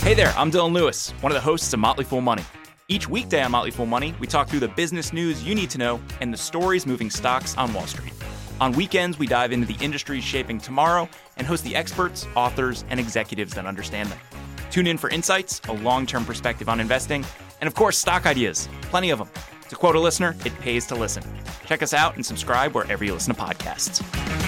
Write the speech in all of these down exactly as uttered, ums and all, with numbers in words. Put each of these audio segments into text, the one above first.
Hey there, I'm Dylan Lewis, one of the hosts of Motley Fool Money. Each weekday on Motley Fool Money, we talk through the business news you need to know and the stories moving stocks on Wall Street. On weekends, we dive into the industries shaping tomorrow and host the experts, authors, and executives that understand them. Tune in for insights, a long-term perspective on investing, and of course, stock ideas. Plenty of them. To quote a listener, it pays to listen. Check us out and subscribe wherever you listen to podcasts.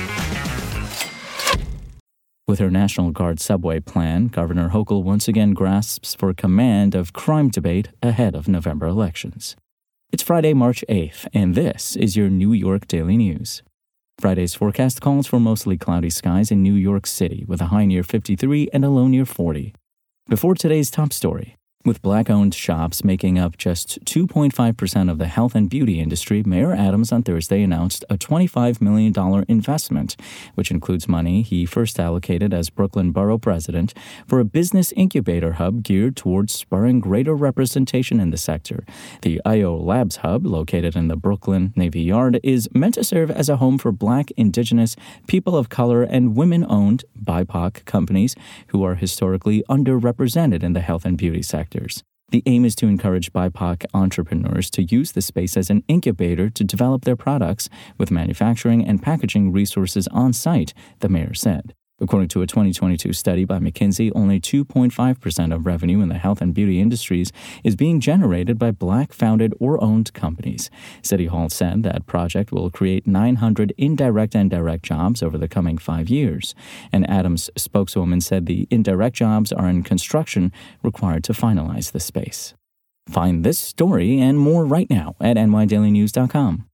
With her National Guard subway plan, Governor Hochul once again grasps for command of crime debate ahead of November elections. It's Friday, March eighth, and this is your New York Daily News. Friday's forecast calls for mostly cloudy skies in New York City, with a high near fifty-three and a low near forty. Before today's top story, with Black-owned shops making up just two point five percent of the health and beauty industry, Mayor Adams on Thursday announced a twenty-five million dollars investment, which includes money he first allocated as Brooklyn Borough President for a business incubator hub geared towards spurring greater representation in the sector. The I O Labs Hub, located in the Brooklyn Navy Yard, is meant to serve as a home for Black, Indigenous, people of color, and women-owned B I P O C companies who are historically underrepresented in the health and beauty sector. The aim is to encourage B I P O C entrepreneurs to use the space as an incubator to develop their products with manufacturing and packaging resources on site, the mayor said. According to a twenty twenty-two study by McKinsey, only two point five percent of revenue in the health and beauty industries is being generated by Black-founded or owned companies. City Hall said that project will create nine hundred indirect and direct jobs over the coming five years. An Adams spokeswoman said the indirect jobs are in construction required to finalize the space. Find this story and more right now at N Y Daily News dot com.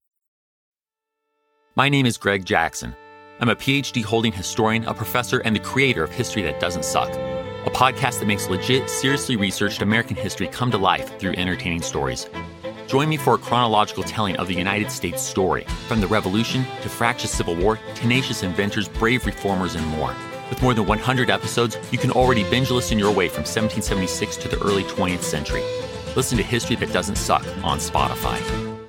My name is Greg Jackson. I'm a P H D-holding historian, a professor, and the creator of History That Doesn't Suck, a podcast that makes legit, seriously researched American history come to life through entertaining stories. Join me for a chronological telling of the United States story, from the Revolution to fractious Civil War, tenacious inventors, brave reformers, and more. With more than one hundred episodes, you can already binge listen your way from seventeen seventy-six to the early twentieth century. Listen to History That Doesn't Suck on Spotify.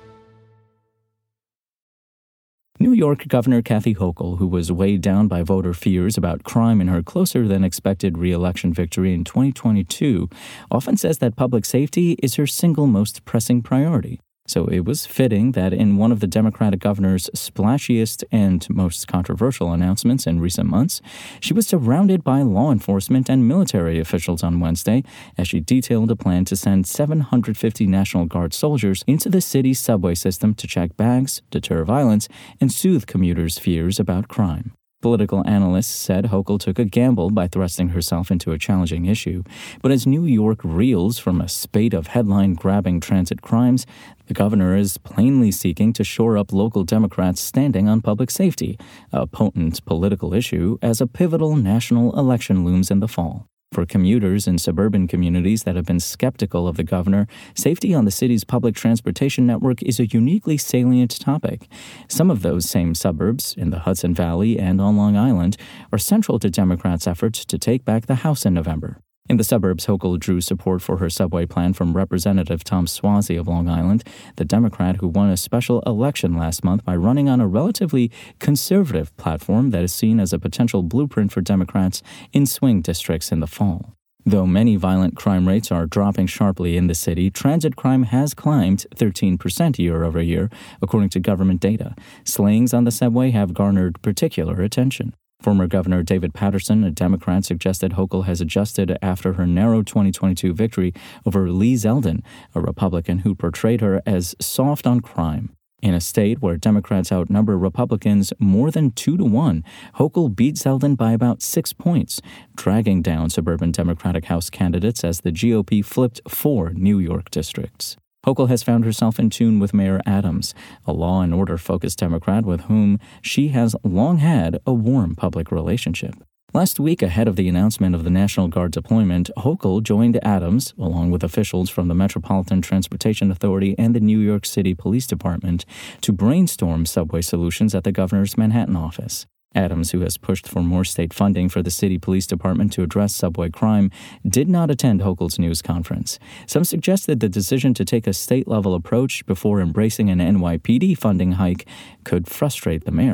New York Governor Kathy Hochul, who was weighed down by voter fears about crime in her closer-than-expected re-election victory in twenty twenty-two, often says that public safety is her single most pressing priority. So it was fitting that in one of the Democratic governor's splashiest and most controversial announcements in recent months, she was surrounded by law enforcement and military officials on Wednesday as she detailed a plan to send seven hundred fifty National Guard soldiers into the city's subway system to check bags, deter violence, and soothe commuters' fears about crime. Political analysts said Hochul took a gamble by thrusting herself into a challenging issue, but as New York reels from a spate of headline-grabbing transit crimes, the governor is plainly seeking to shore up local Democrats' standing on public safety, a potent political issue as a pivotal national election looms in the fall. For commuters in suburban communities that have been skeptical of the governor, safety on the city's public transportation network is a uniquely salient topic. Some of those same suburbs, in the Hudson Valley and on Long Island, are central to Democrats' efforts to take back the House in November. In the suburbs, Hochul drew support for her subway plan from Representative Tom Suozzi of Long Island, the Democrat who won a special election last month by running on a relatively conservative platform that is seen as a potential blueprint for Democrats in swing districts in the fall. Though many violent crime rates are dropping sharply in the city, transit crime has climbed thirteen percent year over year, according to government data. Slayings on the subway have garnered particular attention. Former Governor David Paterson, a Democrat, suggested Hochul has adjusted after her narrow twenty twenty-two victory over Lee Zeldin, a Republican who portrayed her as soft on crime. In a state where Democrats outnumber Republicans more than two to one, Hochul beat Zeldin by about six points, dragging down suburban Democratic House candidates as the G O P flipped four New York districts. Hochul has found herself in tune with Mayor Adams, a law and order-focused Democrat with whom she has long had a warm public relationship. Last week, ahead of the announcement of the National Guard deployment, Hochul joined Adams, along with officials from the Metropolitan Transportation Authority and the New York City Police Department, to brainstorm subway solutions at the governor's Manhattan office. Adams, who has pushed for more state funding for the city police department to address subway crime, did not attend Hochul's news conference. Some suggested the decision to take a state-level approach before embracing an N Y P D funding hike could frustrate the mayor.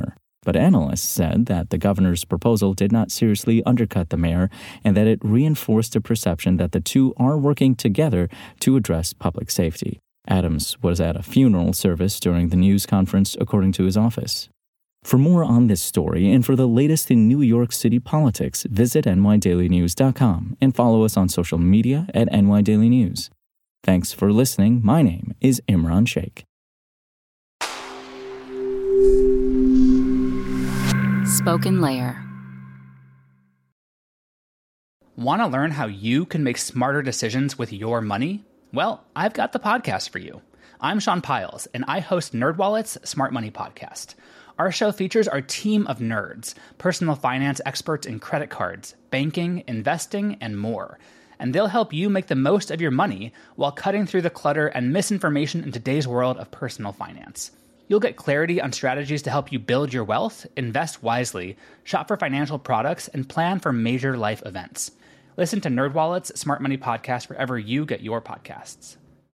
But analysts said that the governor's proposal did not seriously undercut the mayor and that it reinforced a perception that the two are working together to address public safety. Adams was at a funeral service during the news conference, according to his office. For more on this story and for the latest in New York City politics, visit N Y Daily News dot com and follow us on social media at N Y Daily News. Thanks for listening. My name is Imran Sheikh. Spoken Layer. Want to learn how you can make smarter decisions with your money? Well, I've got the podcast for you. I'm Sean Piles, and I host NerdWallet's Smart Money Podcast. Our show features our team of nerds, personal finance experts in credit cards, banking, investing, and more. And they'll help you make the most of your money while cutting through the clutter and misinformation in today's world of personal finance. You'll get clarity on strategies to help you build your wealth, invest wisely, shop for financial products, and plan for major life events. Listen to NerdWallet's Smart Money Podcast wherever you get your podcasts.